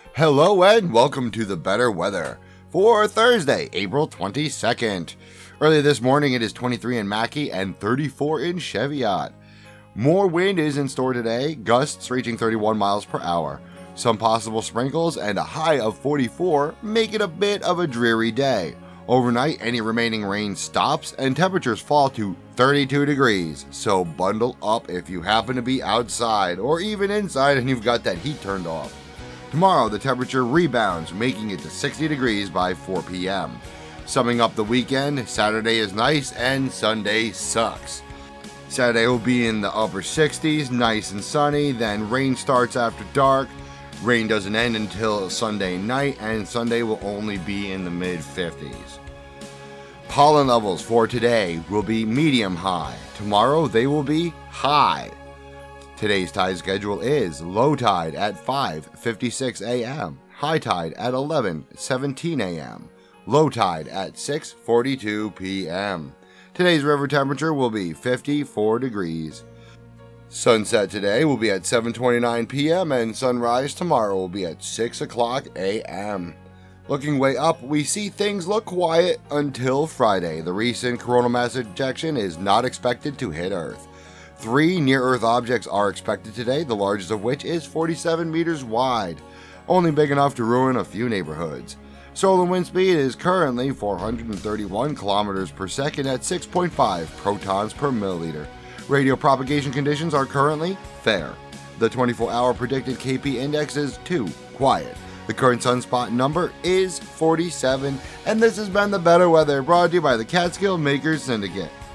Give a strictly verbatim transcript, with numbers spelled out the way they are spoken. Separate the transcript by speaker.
Speaker 1: Hello and welcome to the better weather for Thursday, April twenty-second. Early this morning it is twenty-three in Mackay and thirty-four in Cheviot. More wind is in store today, gusts reaching thirty-one miles per hour. Some possible sprinkles and a high of forty-four make it a bit of a dreary day. Overnight, any remaining rain stops and temperatures fall to thirty-two degrees, so bundle up if you happen to be outside or even inside and you've got that heat turned off. Tomorrow, the temperature rebounds, making it to sixty degrees by four p.m. Summing up the weekend, Saturday is nice and Sunday sucks. Saturday will be in the upper sixties, nice and sunny, then rain starts after dark. Rain doesn't end until Sunday night, and Sunday will only be in the mid fifties. Pollen levels for today will be medium high. Tomorrow they will be high. Today's tide schedule is low tide at five fifty-six a.m., high tide at eleven seventeen a.m., low tide at six forty-two p.m. Today's river temperature will be fifty-four degrees. Sunset today will be at seven twenty-nine p.m. and sunrise tomorrow will be at six o'clock a.m. Looking way up, we see things look quiet until Friday. The recent coronal mass ejection is not expected to hit Earth. Three near-Earth objects are expected today, the largest of which is forty-seven meters wide, only big enough to ruin a few neighborhoods. Solar wind speed is currently four hundred thirty-one kilometers per second at six point five protons per milliliter. Radio propagation conditions are currently fair. The twenty-four hour predicted K P index is two, quiet. The current sunspot number is forty-seven, and this has been the better weather brought to you by the Catskill Makers Syndicate.